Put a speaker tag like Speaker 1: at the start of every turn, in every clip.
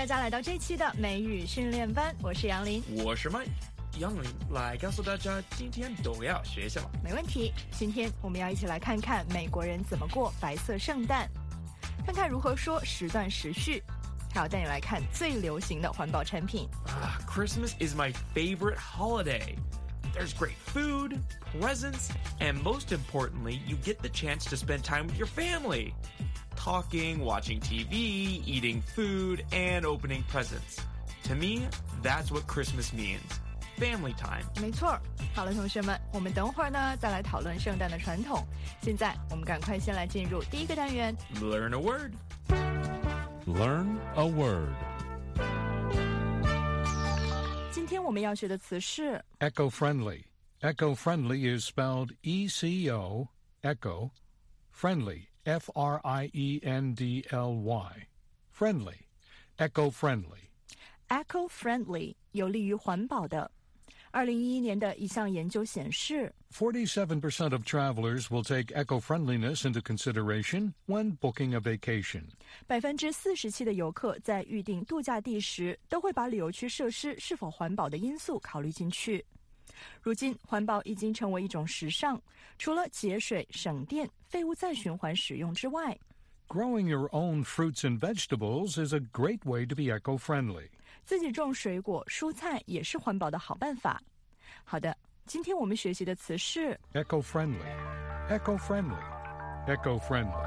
Speaker 1: 大家来到这期的美语训练班，我是杨林，
Speaker 2: 我是 Mike。杨林来告诉大家，今天都要学什么？
Speaker 1: 没问题。今天我们要一起来看看美国人怎么过白色圣诞，看看如何说时断时续，还要带你来看最流行的环保产品。
Speaker 2: Christmas is my favorite holiday. There's great food, presents, and most importantly, you get the chance to spend time with your family. Talking, watching TV, eating food, and opening presents. To me, that's what Christmas means. Family time.
Speaker 1: 没错。好了，同学们，我们等会儿呢再来讨论圣诞的传统。现在我们赶快先来进入第一个单元
Speaker 2: Learn a word.
Speaker 3: Learn a word.
Speaker 1: 今天我们要学的词是
Speaker 3: Eco-friendly. Eco-friendly is spelled E-C-O, eco, friendly, F-R-I-E-N-D-L-Y. Friendly, eco-friendly.
Speaker 1: eco-friendly 有利于环保的。2011年的一项研究显示
Speaker 3: 47% of travelers will take eco-friendliness into consideration when booking a vacation.
Speaker 1: 47%的游客在预定度假地时都会把旅游区设施是否环保的因素考虑进去。如今环保已经成为一种时尚，除了节水、省电、废物再循环使用之外，
Speaker 3: Growing your own fruits and vegetables is a great way to be eco-friendly.
Speaker 1: 自己种水果、蔬菜也是环保的好办法。好的，今天我们学习的词是
Speaker 3: Eco-friendly, eco-friendly, eco-friendly.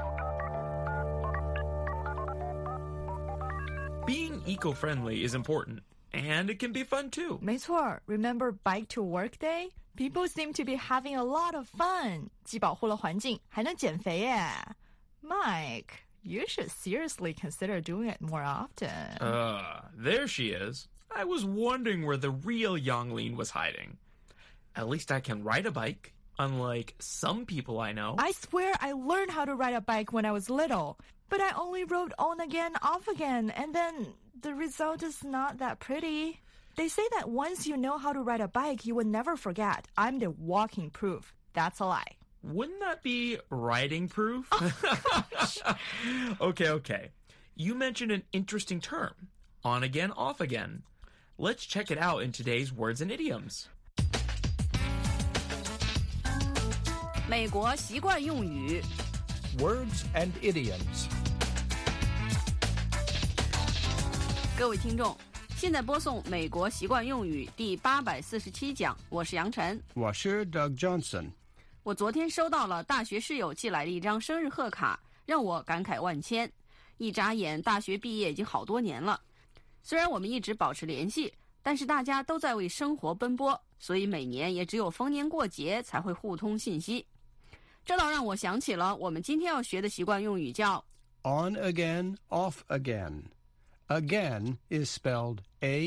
Speaker 2: Being eco-friendly is important, and it can be fun too.
Speaker 1: 没错 Remember Bike to Work Day? People seem to be having a lot of fun. 既保护了环境，还能减肥耶。Mike, you should seriously consider doing it more often.
Speaker 2: There she is. I was wondering where the real Yanglin was hiding. At least I can ride a bike, unlike some people I know.
Speaker 1: I swear I learned how to ride a bike when I was little, but I only rode on again, off again, and then the result is not that pretty. They say that once you know how to ride a bike, you will never forget. I'm the walking proof. That's a lie.
Speaker 2: Wouldn't that be riding proof? Okay. You mentioned an interesting term. On again, off again. Let's check it out in today's words and idioms.
Speaker 4: 美国习惯用语
Speaker 5: Words and idioms.
Speaker 4: 各位听众，现在播送美国习惯用语第847讲，我是杨晨，
Speaker 5: 我是 Doug Johnson.
Speaker 4: 我昨天收到了大学室友寄来的一张生日贺卡，让我感慨万千。一眨眼，大学毕业已经好多年了。虽然我们一直保持联系，但是大家都在为生活奔波，所以每年也只有逢年过节才会互通信息。这倒让我想起了我们今天要学的习惯用语，叫
Speaker 5: On again, off again. Again is spelled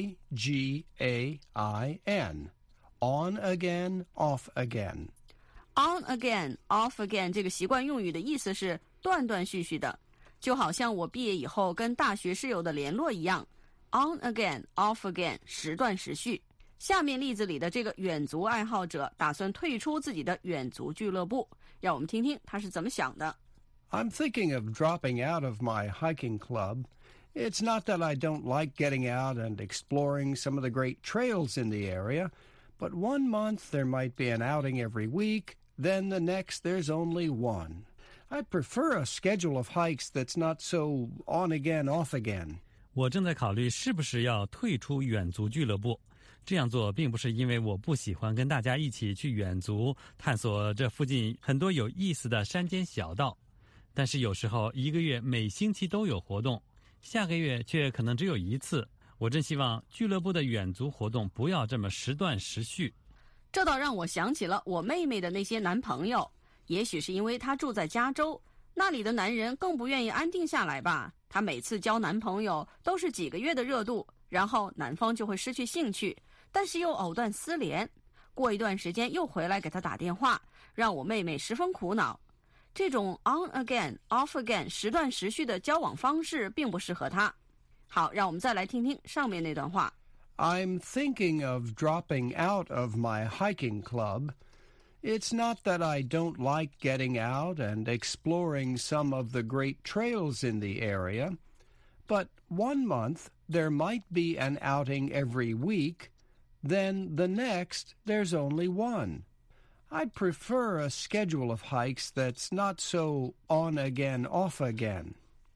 Speaker 5: A-G-A-I-N. On again, off again.
Speaker 4: On again, off again 这个习惯用语的意思是断断续续的，就好像我毕业以后跟大学室友的联络一样。On again, off again 时断时续。下面例子里的这个远足爱好者打算退出自己的远足俱乐部，让我们听听他是怎么想的。
Speaker 5: I'm thinking of dropping out of my hiking club. It's not that I don't like getting out and exploring some of the great trails in the area, but 1 month there might be an outing every week, then the next there's only one. I'd prefer a schedule of hikes that's not so on again, off again.
Speaker 6: 我正在考虑是不是要退出远足俱乐部。这样做并不是因为我不喜欢跟大家一起去远足，探索这附近很多有意思的山间小道。但是有时候1个月每星期都有活动，下个月却可能只有1次。我真希望俱乐部的远足活动不要这么时断时续。
Speaker 4: 这倒让我想起了我妹妹的那些男朋友，也许是因为她住在加州，那里的男人更不愿意安定下来吧。她每次交男朋友都是几个月的热度，然后男方就会失去兴趣，但是又藕断丝连，过一段时间又回来给她打电话，让我妹妹十分苦恼。这种 on again, off again 时断时续的交往方式并不适合她。好，让我们再来听听上面那段话。
Speaker 5: I'm thinking of dropping out of my hiking club. It's not that I don't like getting out and exploring some of the great trails in the area, but 1 month there might be an outing every week, then the next there's only one. I'd prefer a schedule of hikes that's not so on again, off again.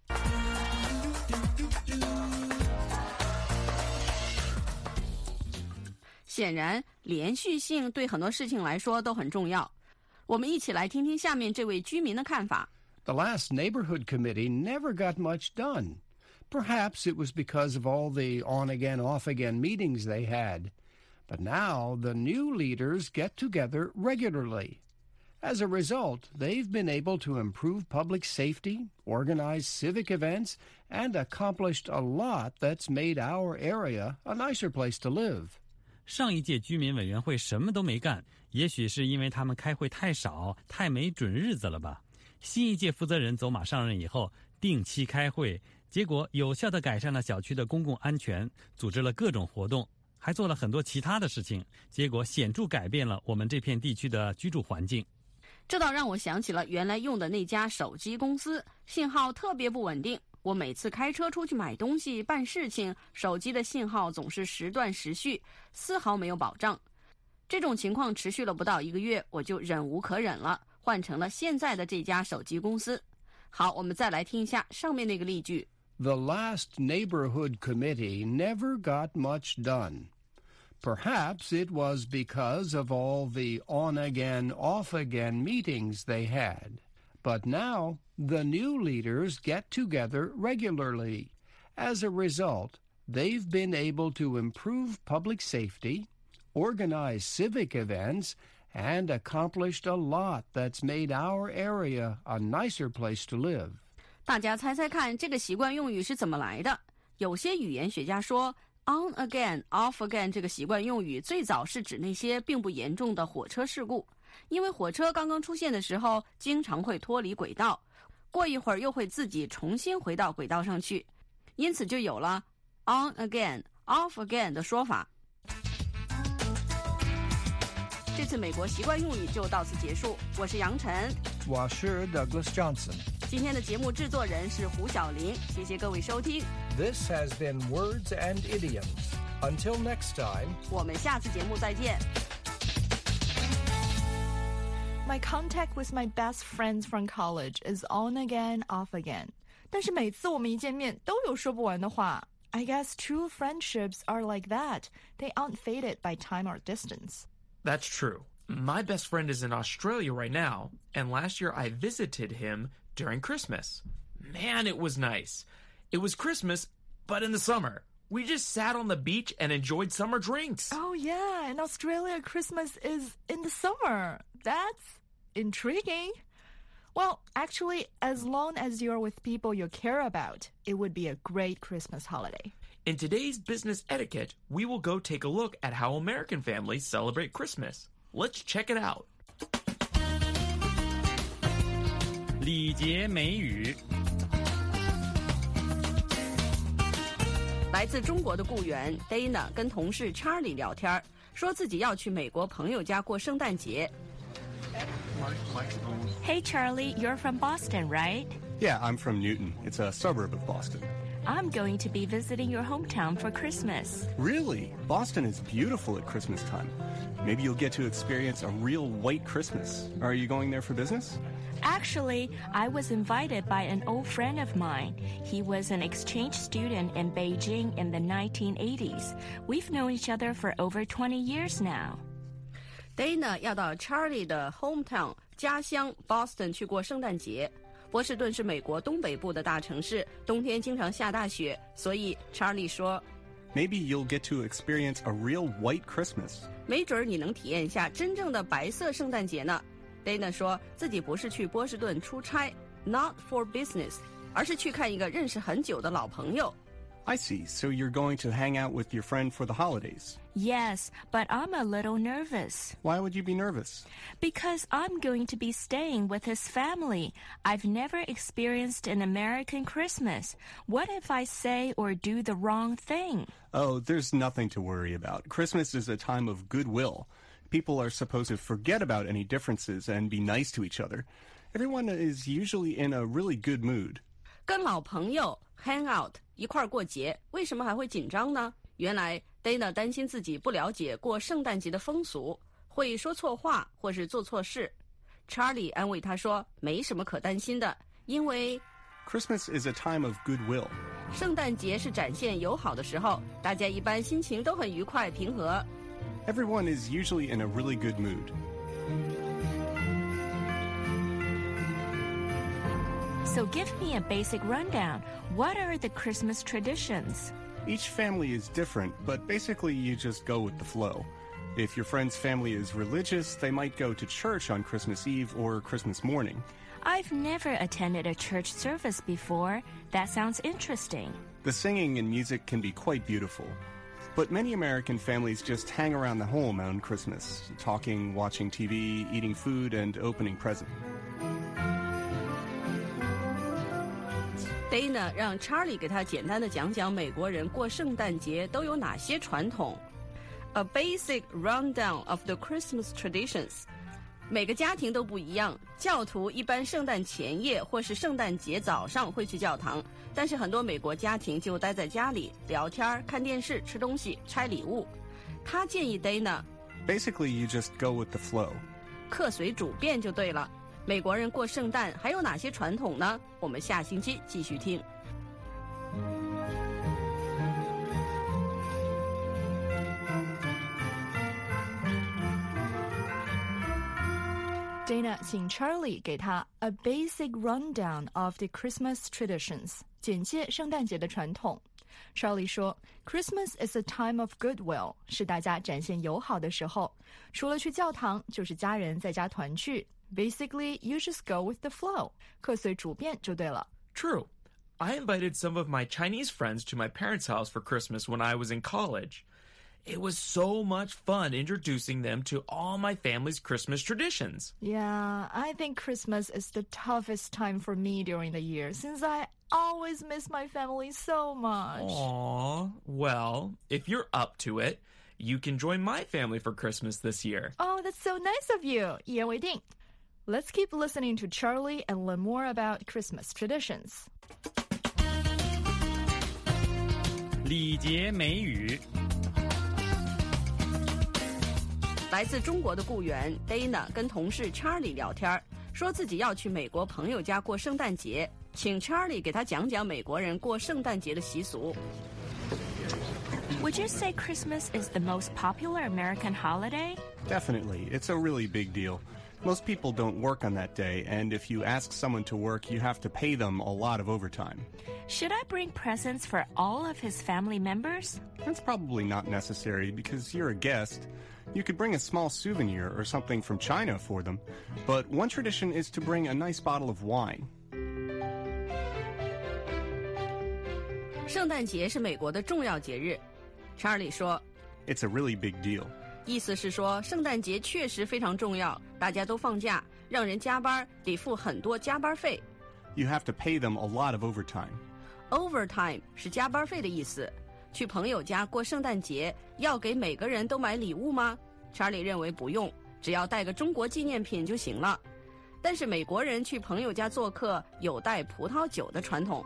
Speaker 4: 显然，连续性对很多事情来说都很重要。我们一起来听听下面这位居民的看法。
Speaker 5: The last neighborhood committee never got much done. Perhaps it was because of all the on-again, off-again meetings they had. But now the new leaders get together regularly. As a result, they've been able to improve public safety, organize civic events, and accomplished a lot that's made our area a nicer place to live.
Speaker 6: 上一届居民委员会什么都没干，也许是因为他们开会太少，太没准日子了吧。新一届负责人走马上任以后，定期开会，结果有效地改善了小区的公共安全，组织了各种活动，还做了很多其他的事情，结果显著改变了我们这片地区的居住环境。
Speaker 4: 这倒让我想起了原来用的那家手机公司，信号特别不稳定。我每次开车出去买东西、办事情，手机的信号总是时断时续，丝毫没有保障。这种情况持续了不到1个月，我就忍无可忍了，换成了现在的这家手机公司。好，我们再来听一下上面那个例句。
Speaker 5: The last neighborhood committee never got much done. Perhaps it was because of all the on-again, off-again meetings they had. But now, the new leaders get together regularly. As a result, they've been able to improve public safety, organize civic events, and accomplished a lot that's made our area a nicer place to live.
Speaker 4: 大家猜猜看，这个习惯用语是怎么来的？有些语言学家说 on again, off again 这个习惯用语最早是指那些并不严重的火车事故，因为火车刚刚出现的时候经常会脱离轨道，过一会儿又会自己重新回到轨道上去，因此就有了 on again, off again 的说法。这次美国习惯用语就到此结束，我是杨晨，
Speaker 5: 我是 Douglas Johnson。
Speaker 4: 今天的节目制作人是胡小玲，谢谢各位收听。
Speaker 5: This has been Words and Idioms. Until next time,
Speaker 4: 我们下次节目再见。
Speaker 1: My contact with my best friends from college is on again, off again. 但是每次我们一见面都有说不完的话。I guess true friendships are like that. They aren't faded by time or distance.
Speaker 2: That's true. My best friend is in Australia right now, and last year I visited him during Christmas. Man, it was nice. It was Christmas, but in the summer. We just sat on the beach and enjoyed summer drinks.
Speaker 1: Oh, yeah. In Australia, Christmas is in the summer. That's intriguing. Well, actually, as long as you're with people you care about, it would be a great Christmas holiday.
Speaker 2: In today's business etiquette, we will go take a look at how American families celebrate Christmas. Let's check it out.
Speaker 6: 礼节美语。
Speaker 4: 来自中国的雇员 Dana 跟同事 Charlie 聊天，说自己要去美国朋友家过圣诞节。
Speaker 7: Hey, Charlie, you're from Boston, right?
Speaker 8: Yeah, I'm from Newton. It's a suburb of Boston.
Speaker 7: I'm going to be visiting your hometown for Christmas.
Speaker 8: Really? Boston is beautiful at Christmas time. Maybe you'll get to experience a real white Christmas. Are you going there for business?
Speaker 7: Actually, I was invited by an old friend of mine. He was an exchange student in Beijing in the 1980s. We've known each other for over 20 years now.
Speaker 4: Dana 要到 Charlie 的 hometown 家乡 Boston 去过圣诞节。波士顿是美国东北部的大城市，冬天经常下大雪，所以 Charlie 说
Speaker 8: Maybe you'll get to experience a real white Christmas.
Speaker 4: 没准你能体验一下真正的白色圣诞节呢。Dana 说自己不是去波士顿出差 not for business， 而是去看一个认识很久的老朋友。
Speaker 8: I see. So you're going to hang out with your friend for the holidays.
Speaker 7: Yes, but I'm a little nervous.
Speaker 8: Why would you be nervous?
Speaker 7: Because I'm going to be staying with his family. I've never experienced an American Christmas. What if I say or do the wrong thing?
Speaker 8: Oh, there's nothing to worry about. Christmas is a time of goodwill. People are supposed to forget about any differences and be nice to each other. Everyone is usually in a really good mood.
Speaker 4: 跟老朋友 hang out 一块儿过节，为什么还会紧张呢？原来 Dana 担心自己不了解过圣诞节的风俗，会说错话或是做错事。Charlie 安慰他说，没什么可担心的，因为
Speaker 8: Christmas is a time of goodwill.
Speaker 4: 圣诞节是展现友好的时候，大家一般心情都很愉快平和。
Speaker 8: Everyone is usually in a really good mood.
Speaker 7: So give me a basic rundown. What are the Christmas traditions?
Speaker 8: Each family is different, but basically you just go with the flow. If your friend's family is religious, they might go to church on Christmas Eve or Christmas morning.
Speaker 7: I've never attended a church service before. That sounds interesting.
Speaker 8: The singing and music can be quite beautiful. But many American families just hang around the home on Christmas, talking, watching TV, eating food, and opening presents.
Speaker 4: Dana 让 Charlie 给他简单的讲讲美国人过圣诞节都有哪些传统。A basic rundown of the Christmas traditions. 每个家庭都不一样，教徒一般圣诞前夜或是圣诞节早上会去教堂，但是很多美国家庭就待在家里聊天、看电视、吃东西、拆礼物。他建议 Dana
Speaker 8: Basically, you just go with the flow.
Speaker 4: 客随主便就对了。美国人过圣诞还有哪些传统呢？我们下星期继续听。
Speaker 1: Dana 请 Charlie 给他 a basic rundown of the Christmas traditions， 简介圣诞节的传统。Charlie 说 Christmas is a time of goodwill， 是大家展现友好的时候，除了去教堂就是家人在家团聚。Basically, you just go with the flow， 客随主便就对了。
Speaker 2: True. I invited some of my Chinese friends to my parents' house for Christmas when I was in college. It was so much fun introducing them to all my family's Christmas traditions.
Speaker 1: Yeah, I think Christmas is the toughest time for me during the year since I always miss my family so much.
Speaker 2: Aww. Well, if you're up to it, you can join my family for Christmas this year.
Speaker 1: Oh, that's so nice of you. 一言为定. Let's keep listening to Charlie and learn more about Christmas traditions.
Speaker 6: 礼节美语。
Speaker 4: 来自中国的雇员 Dana 跟同事 Charlie 聊天，说自己要去美国朋友家过圣诞节，请 Charlie 给他讲讲美国人过圣诞节的习俗。
Speaker 7: Would you say Christmas is the most popular American holiday?
Speaker 8: Definitely. It's a really big deal. Most people don't work on that day, and if you ask someone to work, you have to pay them a lot of overtime.
Speaker 7: Should I bring presents for all of his family members?
Speaker 8: That's probably not necessary because you're a guest. You could bring a small souvenir or something from China for them, but one tradition is to bring a nice bottle of wine.
Speaker 4: 圣诞节是美国的重要节日。Charlie 说
Speaker 8: It's a really big deal.
Speaker 4: 意思是说圣诞节确实非常重要，大家都放假，让人加班得付很多加班费。
Speaker 8: You have to pay them a lot of overtime.
Speaker 4: Overtime 是加班费的意思。去朋友家过圣诞节要给每个人都买礼物吗？ Charlie 认为不用，只要带个中国纪念品就行了。但是美国人去朋友家做客有带葡萄酒的传统。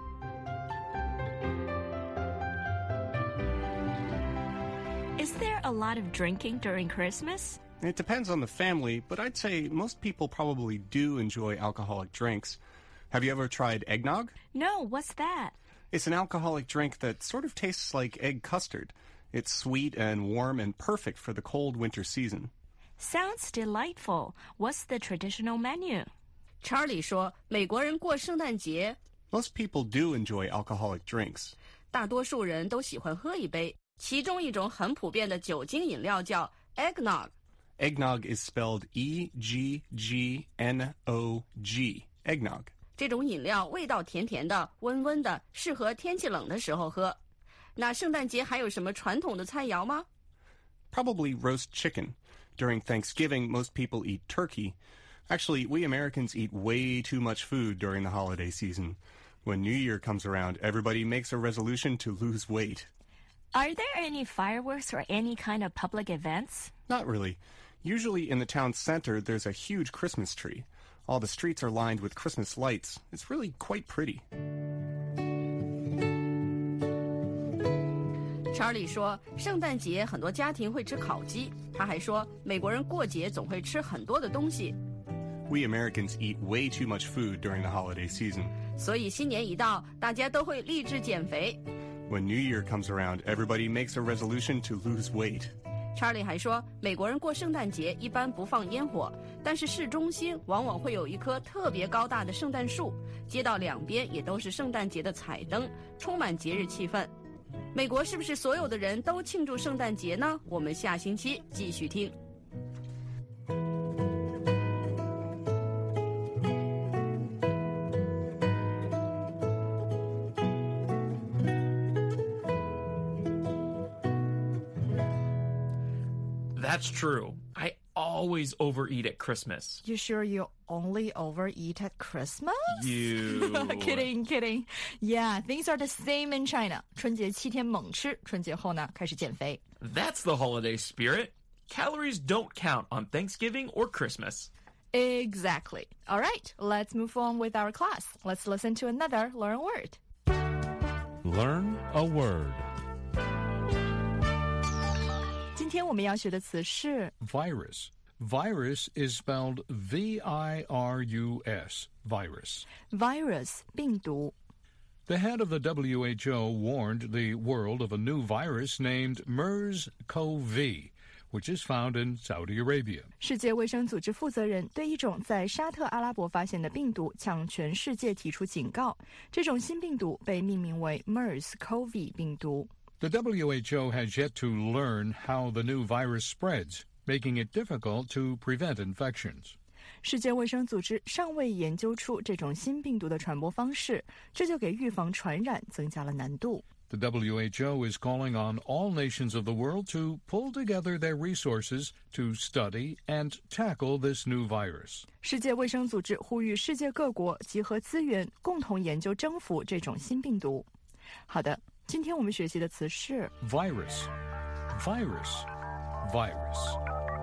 Speaker 7: Is there a lot of drinking during Christmas?
Speaker 8: It depends on the family, but I'd say most people probably do enjoy alcoholic drinks. Have you ever tried eggnog?
Speaker 7: No, what's that?
Speaker 8: It's an alcoholic drink that sort of tastes like egg custard. It's sweet and warm and perfect for the cold winter season.
Speaker 7: Sounds delightful. What's the traditional menu?
Speaker 4: Charlie 说，美国人过圣诞节
Speaker 8: Most people do enjoy alcoholic drinks.
Speaker 4: 大多数人都喜欢喝一杯，其中一种很普遍的酒精饮料叫 eggnog。
Speaker 8: Eggnog is spelled E-G-G-N-O-G. Eggnog.
Speaker 4: 这种饮料味道甜甜的，温温的，适合天气冷的时候喝。那圣诞节还有什么传统的菜肴吗？
Speaker 8: Probably roast chicken. During Thanksgiving, most people eat turkey. Actually, we Americans eat way too much food during the holiday season. When New Year comes around, everybody makes a resolution to lose weight.
Speaker 7: Are there any fireworks or any kind of public events?
Speaker 8: Not really. Usually in the town center, there's a huge Christmas tree. All the streets are lined with Christmas lights. It's really quite pretty.
Speaker 4: Charlie 说，圣诞节很多家庭会吃烤鸡。他还说，美国人过节总会吃很多的东西。
Speaker 8: We Americans eat way too much food during the holiday season.
Speaker 4: 所以新年一到，大家都会立志减肥。
Speaker 8: When New Year comes around, everybody makes a resolution to lose weight.
Speaker 4: Charlie 还说，美国人过圣诞节一般不放烟火，但是市中心往往会有一棵特别高大的圣诞树，街道两边也都是圣诞节的彩灯，充满节日气氛。美国是不是所有的人都庆祝圣诞节呢？我们下星期继续听。
Speaker 2: That's true. I always overeat at Christmas.
Speaker 1: You sure you only overeat at Christmas?
Speaker 2: You.
Speaker 1: Kidding. Yeah, things are the same in China. 春节7天猛吃，春节后呢开始减肥。
Speaker 2: That's the holiday spirit. Calories don't count on Thanksgiving or Christmas.
Speaker 1: Exactly. All right, let's move on with our class. Let's listen to another Learn a Word.
Speaker 3: Learn a word.
Speaker 1: 今天我们要学的词是
Speaker 3: Virus. Virus is spelled V-I-R-U-S. Virus.
Speaker 1: virus 病毒。
Speaker 3: The head of the WHO warned the world of a new virus named MERS-CoV, which is found in Saudi Arabia.
Speaker 1: 世界卫生组织负责人对一种在沙特阿拉伯发现的病毒向全世界提出警告。这种新病毒被命名为 MERS-CoV 病毒。
Speaker 3: The WHO has yet to learn how the new virus spreads, making it difficult to prevent infections.
Speaker 1: 世界卫生组织尚未研究出这种新病毒的传播方式，这就给预防传染增加了难度。
Speaker 3: The WHO is calling on all nations of the world to pull together their resources to study and tackle this new virus.
Speaker 1: 世界卫生组织呼吁世界各国集合资源，共同研究征服这种新病毒。好的，今天我们学习的词是
Speaker 3: Virus. Virus. Virus.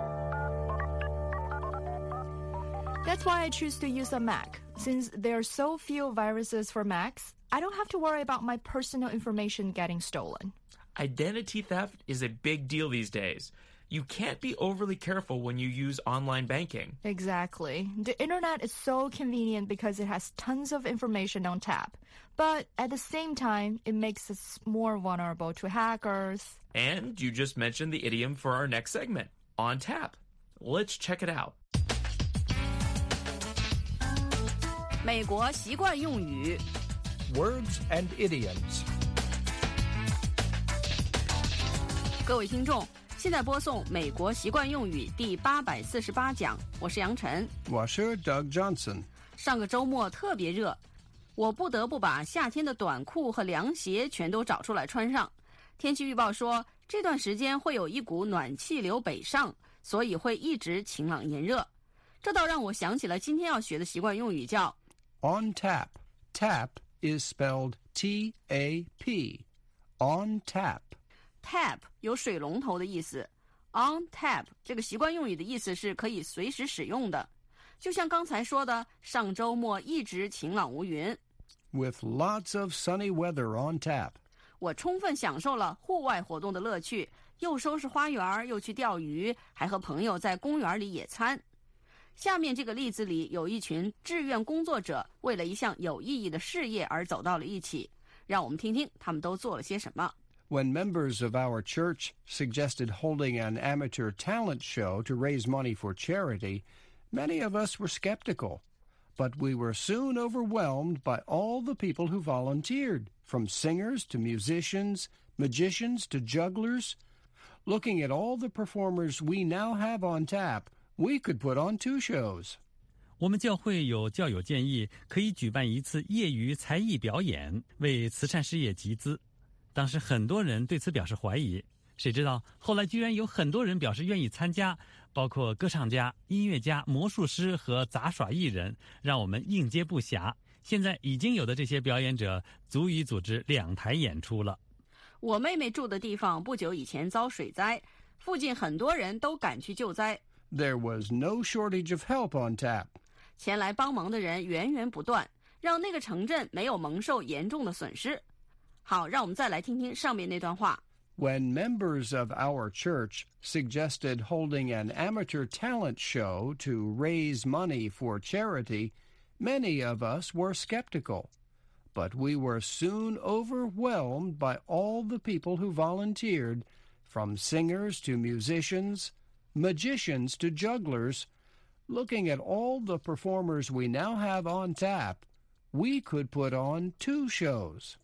Speaker 1: That's why I choose to use a Mac. Since there are so few viruses for Macs, I don't have to worry about my personal information getting stolen.
Speaker 2: Identity theft is a big deal these days. You can't be overly careful when you use online banking.
Speaker 1: Exactly. The internet is so convenient because it has tons of information on tap. But at the same time, it makes us more vulnerable to hackers.
Speaker 2: And you just mentioned the idiom for our next segment, on tap. Let's check it out.
Speaker 4: 美国习惯用语
Speaker 5: Words and idioms.
Speaker 4: 各位听众，现在播送美国习惯用语第848讲，我是杨晨。
Speaker 5: 我是 Doug Johnson.
Speaker 4: 上个周末特别热，我不得不把夏天的短裤和凉鞋全都找出来穿上。天气预报说，这段时间会有一股暖气流北上，所以会一直晴朗炎热。这倒让我想起了今天要学的习惯用语，叫
Speaker 5: On tap. Tap is spelled T-A-P. On tap.
Speaker 4: tap 有水龙头的意思。On tap 这个习惯用语的意思是可以随时使用的。就像刚才说的，上周末一直晴朗无云。
Speaker 5: With lots of sunny weather on tap.
Speaker 4: 我充分享受了户外活动的乐趣，又收拾花园，又去钓鱼，还和朋友在公园里野餐。下面这个例子里有一群志愿工作者为了一项有意义的事业而走到了一起，让我们听听他们都做了些什么。
Speaker 5: When members of our church suggested holding an amateur talent show to raise money for charity, many of us were skeptical. But we were soon overwhelmed by all the people who volunteered, from singers to musicians, magicians to jugglers. Looking at all the performers we now have on tap, we could put on 2 shows.
Speaker 6: 我们教会有教友建议可以举办一次业余才艺表演，为慈善事业集资。当时很多人对此表示怀疑，谁知道后来居然有很多人表示愿意参加，包括歌唱家、音乐家、魔术师和杂耍艺人，让我们应接不暇。现在已经有的这些表演者足以组织2台演出了。
Speaker 4: 我妹妹住的地方不久以前遭水灾，附近很多人都赶去救灾。
Speaker 5: There was no shortage of help on tap.
Speaker 4: 前来帮忙的人源源不断，让那个城镇没有蒙受严重的损失。好，让我们再来听听上面那段话。
Speaker 5: When members of our church suggested holding an amateur talent show to raise money for charity, many of us were skeptical, but we were soon overwhelmed by all the people who volunteered, from singers to musicians, magicians to jugglers. Looking at all the performers we now have on tap, we could put on 2 shows.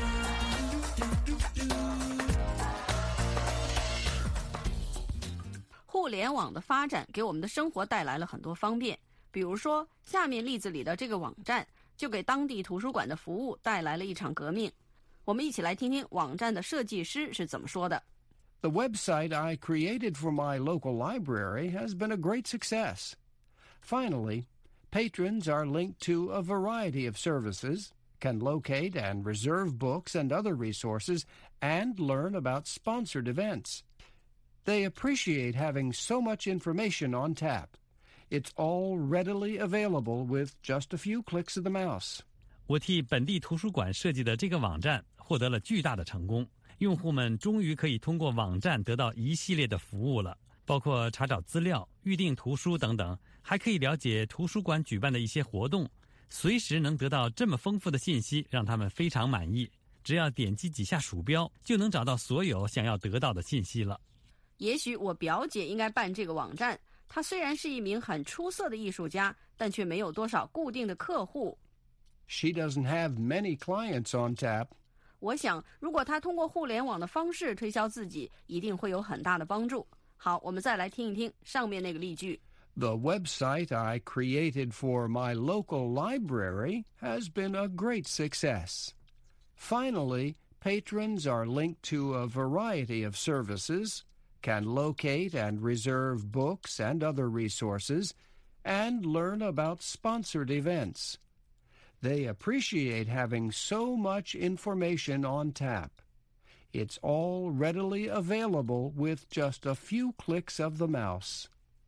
Speaker 4: 互联网的发展给我们的生活带来了很多方便，比如说下面例子里的这个网站就给当地图书馆的服务带来了一场革命。我们一起来听听网站的设计师是怎么说的。
Speaker 5: The website I created for my local library has been a great success. Finally, patrons are linked to a variety of services, can locate and reserve books and other resources, and learn about sponsored events. They appreciate having so much information on tap. It's all readily available with just a few clicks of the mouse.
Speaker 6: 我替本地图书馆设计的这个网站获得了巨大的成功，用户们终于可以通过网站得到一系列的服务了，包括查找资料、预订图书等等，还可以了解图书馆举办的一些活动，随时能得到这么丰富的信息，让他们非常满意。只要点击几下鼠标，就能找到所有想要得到的信息了。
Speaker 4: 也许我表姐应该办这个网站，她虽然是一名很出色的艺术家，但却没有多少固定的客户。
Speaker 5: She doesn't have many clients on tap.
Speaker 4: 我想，如果她通过互联网的方式推销自己，一定会有很大的帮助。好，我们再来听一听上面那个例句。
Speaker 5: The website I created for my local library has been a great success. Finally, patrons are linked to a variety of services, can locate and reserve books and other resources, and learn about sponsored events. They appreciate having so much information on tap. It's all readily available with just a few clicks of the mouse.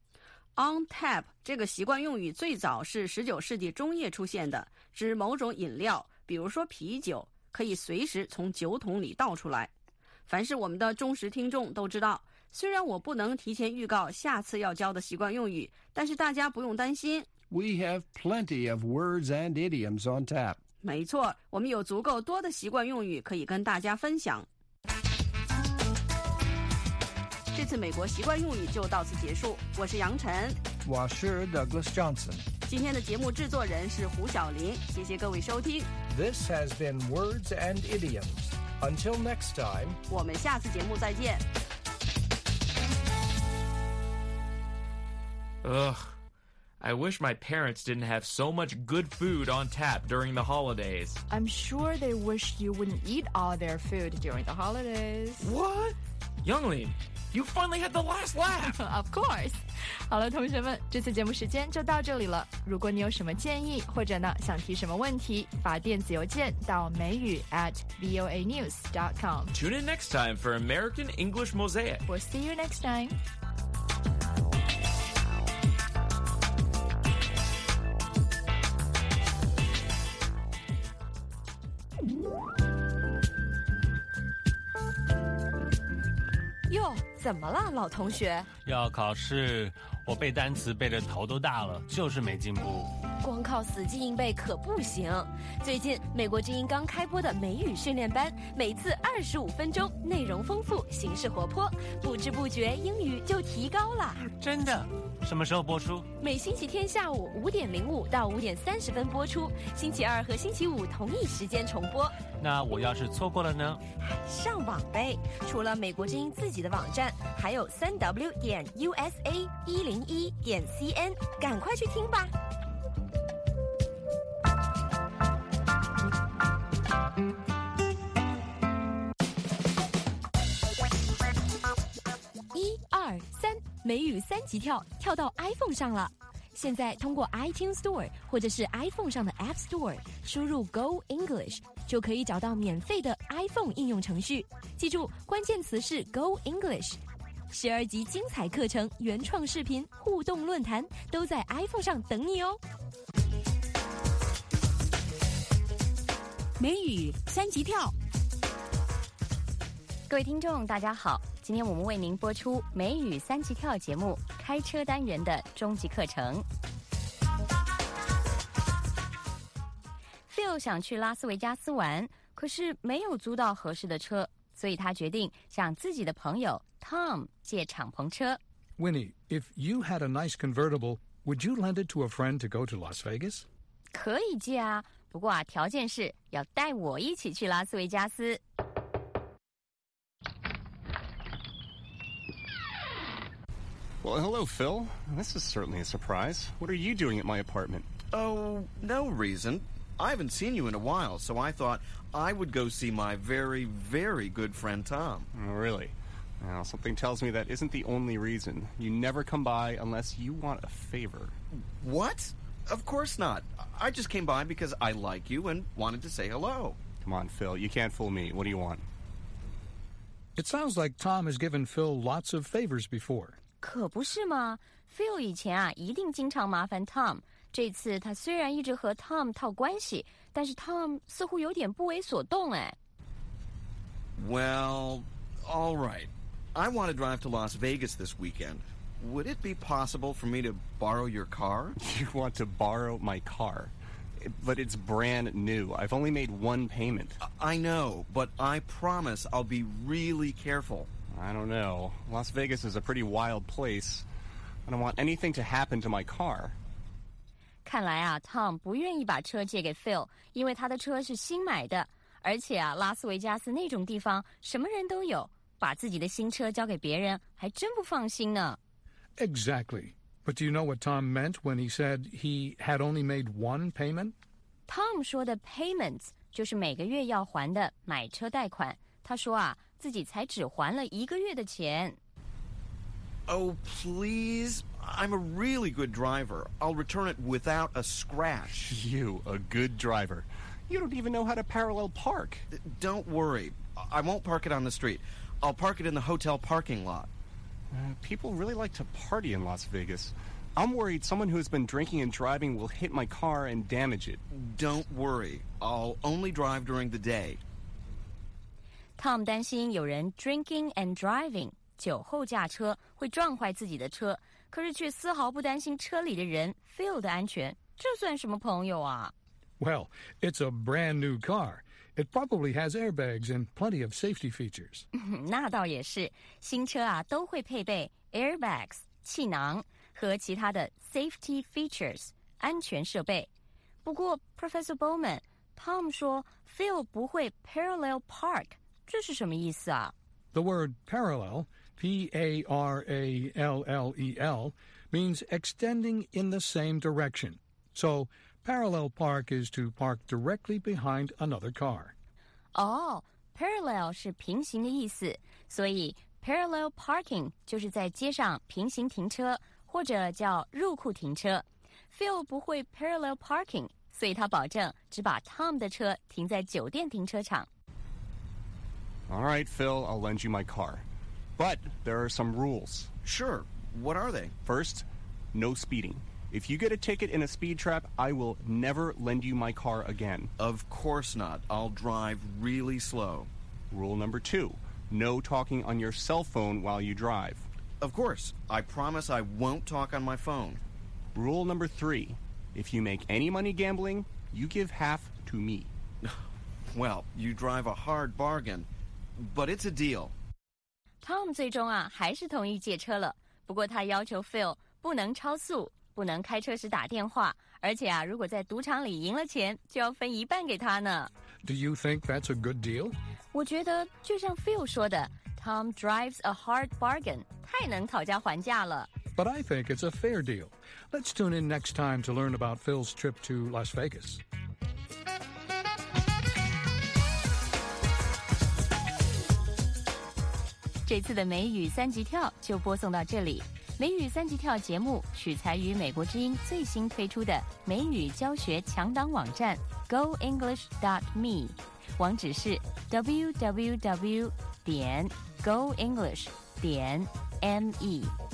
Speaker 4: On tap 这个习惯用语最早是19世纪中叶出现的，指某种饮料，比如说啤酒，可以随时从酒桶里倒出来。凡是我们的忠实听众都知道，虽然我不能提前预告下次要教的习惯用语，但是大家不用担心。
Speaker 5: We have plenty of words and idioms on tap.
Speaker 4: 没错，我们有足够多的习惯用语可以跟大家分享。这次美国习惯用语就到此结束，我是杨晨，
Speaker 5: 我是 Douglas Johnson.
Speaker 4: 今天的节目制作人是胡小玲，谢谢各位收听。
Speaker 5: This has been Words and Idioms. Until next time,
Speaker 4: 我们下次节目再见。
Speaker 2: Ugh. I wish my parents didn't have so much good food on tap during the holidays.
Speaker 1: I'm sure they wish you wouldn't eat all their food during the holidays.
Speaker 2: What? Youngling, you finally had the last laugh.
Speaker 1: Of course. 好了，同学们，这次节目时间就到这里了。如果你有什么建议，或者呢想提什么问题，发电子邮件到美语@voanews.com.
Speaker 2: Tune in next time for American English Mosaic.
Speaker 1: We'll see you next time.哟，怎么了，老同学？
Speaker 9: 要考试，我背单词背得头都大了，就是没进步。
Speaker 10: 光靠死记硬背可不行。最近美国之音刚开播的美语训练班，每次25分钟，内容丰富，形式活泼，不知不觉英语就提高了。
Speaker 9: 真的？什么时候播出？
Speaker 10: 每星期天下午5点05到5点30分播出，星期二和星期五同一时间重播。
Speaker 9: 那我要是错过了呢？
Speaker 10: 上网呗！除了美国之音自己的网站，还有3w.usa101.cn，赶快去听吧。1、2、3，美语3级跳到 iPhone 上了。现在通过 iTunes Store 或者是 iPhone 上的 App Store 输入 Go English， 就可以找到免费的 iPhone 应用程序。记住，关键词是 Go English。 12集精彩课程、原创视频、互动论坛都在 iPhone 上等你哦。
Speaker 4: 美语3级跳，
Speaker 11: 各位听众，大家好，今天我们为您播出美语3级跳节目开车单元的终极课程。Phil 想去拉斯维加斯玩，可是没有租到合适的车，所以他决定向自己的朋友 Tom 借敞篷车。
Speaker 3: Winnie, if you had a nice convertible, would you lend it to a friend to go to Las Vegas?
Speaker 11: 可以借啊，不过条件是要带我一起去拉斯维加斯。
Speaker 8: Well, hello, Phil. This is certainly a surprise. What are you doing at my apartment?
Speaker 12: Oh, no reason. I haven't seen you in a while, so I thought I would go see my very, very good friend Tom.
Speaker 8: Oh, really? Well, something tells me that isn't the only reason. You never come by unless you want a favor.
Speaker 12: What? Of course not. I just came by because I like you and wanted to say hello.
Speaker 8: Come on, Phil. You can't fool me. What do you want?
Speaker 3: It sounds like Tom has given Phil lots of favors before.
Speaker 11: 可不是吗 ？Phil 以前一定经常麻烦 Tom。这次他虽然一直和 Tom 套关系，但是 Tom 似乎有点不为所动哎。
Speaker 12: Well, all right. I want to drive to Las Vegas this weekend. Would it be possible for me to borrow your car?
Speaker 8: You want to borrow my car? But it's brand new. I've only made one payment.
Speaker 12: I know, but I promise I'll be really careful.
Speaker 8: I don't know. Las Vegas is a pretty wild place. I don't want anything to happen to my car.
Speaker 11: 看来啊 ，Tom 不愿意把车借给 Phil， 因为他的车是新买的，而且啊，拉斯维加斯那种地方什么人都有，把自己的新车交给别人还真不放心呢。
Speaker 3: Exactly. But do you know what Tom meant when he said he had only made one payment?
Speaker 11: Tom 说的 payments 就是每个月要还的买车贷款。他说啊，自己才只还了1个月的钱。
Speaker 12: Oh, please. I'm a really good driver. I'll return it without a scratch.
Speaker 8: You, a good driver. You don't even know how to parallel park.
Speaker 12: Don't worry. I won't park it on the street. I'll park it in the hotel parking lot.
Speaker 8: People really like to party in Las Vegas. I'm worried someone who's been drinking and driving will hit my car and damage it.
Speaker 12: Don't worry. I'll only drive during the day.
Speaker 11: Tom 担心有人 drinking and driving 酒后驾车会撞坏自己的车，可是却丝毫不担心车里的人 Phil 的安全，这算什么朋友啊？
Speaker 3: Well, it's a brand new car. It probably has airbags and plenty of safety features.
Speaker 11: 那倒也是，新车啊都会配备 airbags 气囊和其他的 safety features 安全设备。不过 Professor Bowman Tom 说 Phil 不会 parallel park， 这是什么意思啊？
Speaker 3: The word parallel, P-A-R-A-L-L-E-L, means extending in the same direction. So, parallel park is to park directly behind another car.
Speaker 11: 哦 parallel 是平行的意思，所以 parallel parking 就是在街上平行停车，或者叫入库停车。Phil 不会 parallel parking， 所以他保证只把 Tom 的车停在酒店停车场。
Speaker 8: All right, Phil, I'll lend you my car. But there are some rules.
Speaker 12: Sure. What are they?
Speaker 8: First, no speeding. If you get a ticket in a speed trap, I will never lend you my car again.
Speaker 12: Of course not. I'll drive really slow.
Speaker 8: Rule number 2, no talking on your cell phone while you drive.
Speaker 12: Of course. I promise I won't talk on my phone.
Speaker 8: Rule number 3, if you make any money gambling, you give half to me.
Speaker 12: Well, you drive a hard bargain, but it's a deal.
Speaker 11: Tom 最终啊还是同意借车了，不过他要求 Phil 不能超速，不能开车时打电话，而且啊，如果在赌场里赢了钱，就要分1半给他呢。
Speaker 3: Do you think that's a good deal?
Speaker 11: 我觉得就像 Phil 说的 ，Tom drives a hard bargain， 太能讨价还价了。
Speaker 3: But I think it's a fair deal. Let's tune in next time to learn about Phil's trip to Las Vegas.
Speaker 11: 这次的美语3级跳就播送到这里。美语3级跳节目取材于美国之音最新推出的美语教学强档网站 GoEnglish.me， 网址是 www.goenglish.me。 me.